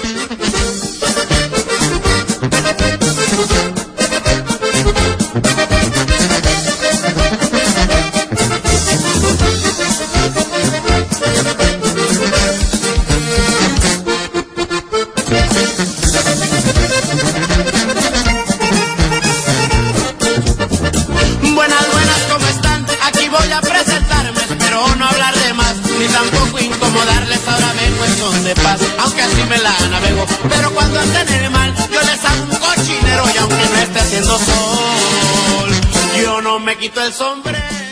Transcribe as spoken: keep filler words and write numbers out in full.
Buenas, buenas, ¿cómo están? Aquí voy a presentarme, espero no hablar de más, ni tampoco incomodarles, ahora vengo en son de paz, aunque así me la navego, pero cuando estén en el mal, yo les hago un cochinero, y aunque no esté haciendo sol, yo no me quito el sombrero.